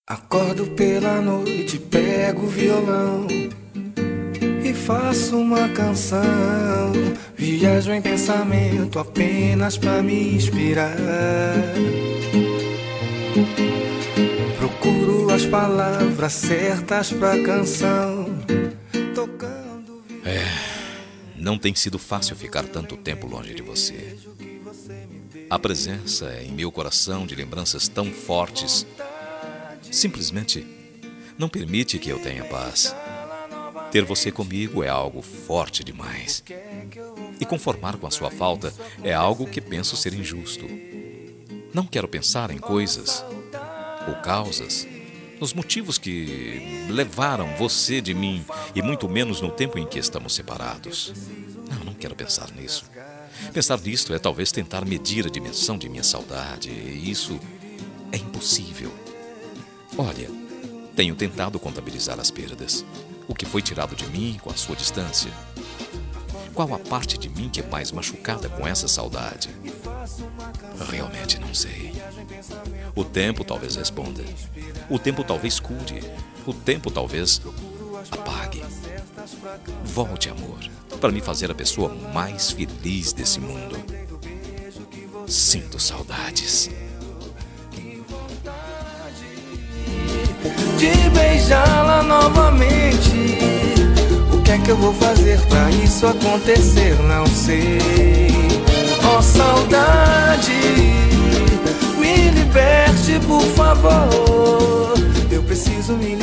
Acordo pela noite, pego o violão e faço uma canção. Viajo em pensamento apenas pra me inspirar. Procuro as palavras certas pra canção, tocando. Não tem sido fácil ficar tanto tempo longe de você. A presença em meu coração de lembranças tão fortes simplesmente não permite que eu tenha paz. Ter você comigo é algo forte demais. E conformar com a sua falta é algo que penso ser injusto. Não quero pensar em coisas ou causas, nos motivos que levaram você de mim, e muito menos no tempo em que estamos separados. Não quero pensar nisso. Pensar nisto é talvez tentar medir a dimensão de minha saudade, e isso é impossível. Olha, tenho tentado contabilizar as perdas. O que foi tirado de mim com a sua distância? Qual a parte de mim que é mais machucada com essa saudade? Realmente não sei. O tempo talvez responda. O tempo talvez cure. O tempo talvez apague. Volte, amor, para me fazer a pessoa mais feliz desse mundo. Sinto saudades. De beijá-la novamente. O que é que eu vou fazer pra isso acontecer? Não sei. Oh, saudade, me liberte, por favor. Eu preciso me